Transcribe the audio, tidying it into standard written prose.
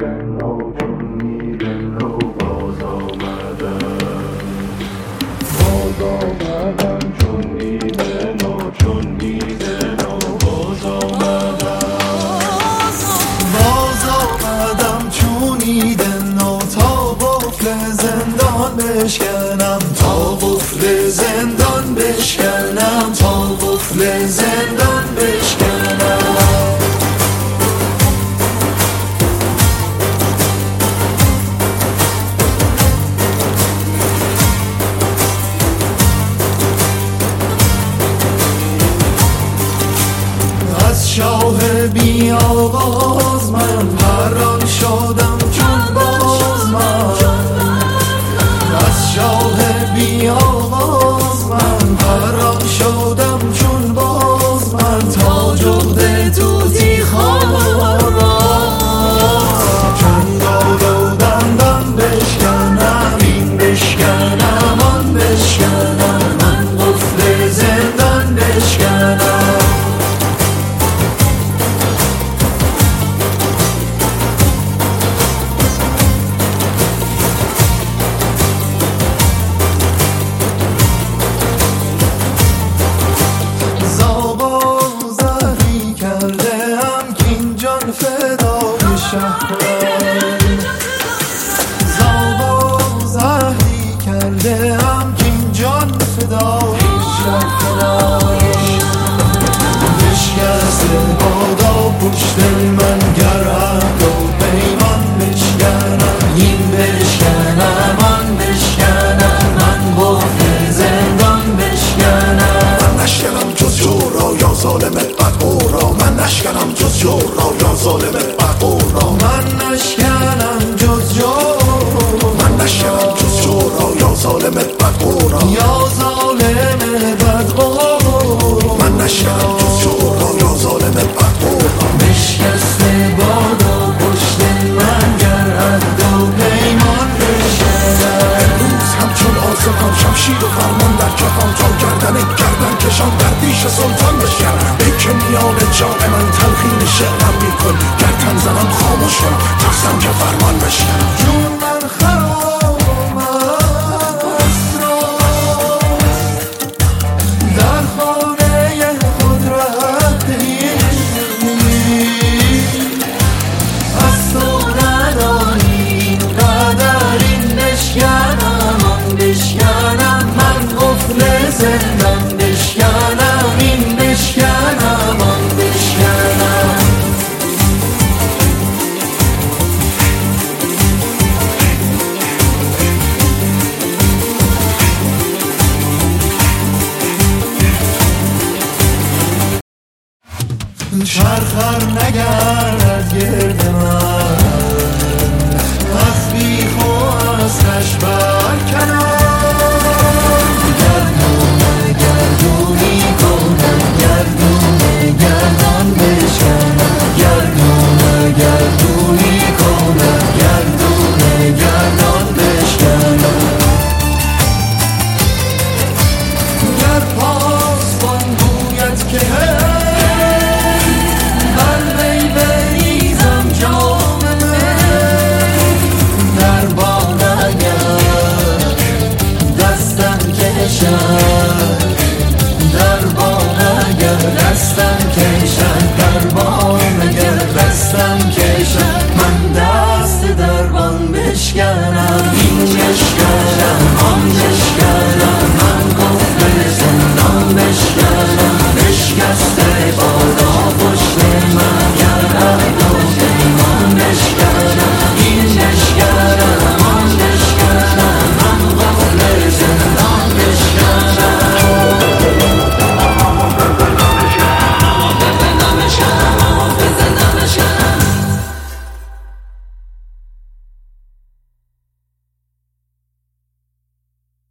بشکنم تا قفل زندان بشکنم تا قفل زندان بشکنم از شاه بی آغاز من پران شدم چون باز من از شاه بی آغاز من پران شدم چون باز من تا جغد توتی خوارا چندال و دندان بشکنم این بشکنم آن بشکنم من قفل زندان بشکنم فدای شهرم زاوا زهری کرده ام که این جان فدای شهرم بشکسته بادا پشت من گر عهد و پیمان بشکنم این بشکنم آن بشکنم من قفل زندان بشکنم من نشکنم جز جورا یا ظالم بدقورا من نشکنم جز جورا یا ظالم بدقورا من نشکنم جز جورا من نشکنم جز جورا یا ظالم بدقورا یا ظالم بدقورا من نشکنم جز جورا یا ظالم بدقورا بشکسته بادا پشت من گر عهد و پیمان بشکنم امروز همچون آزادم شمشیر و فرمان در کفم تا گردن کشان در پیش سلطان بشکنم ای که میان جان من تلخین شعرم میکن گر تن زنم خاموش کن ترسم که فرمان بشکنم جون من خرام است در خانه قدرت از تو نداری قدر این بشکنم آن بشکنم من قفل زندان بشکنم این بشکنم آن بشکنم چرخر نگرد گرد من از بیخ و از کشور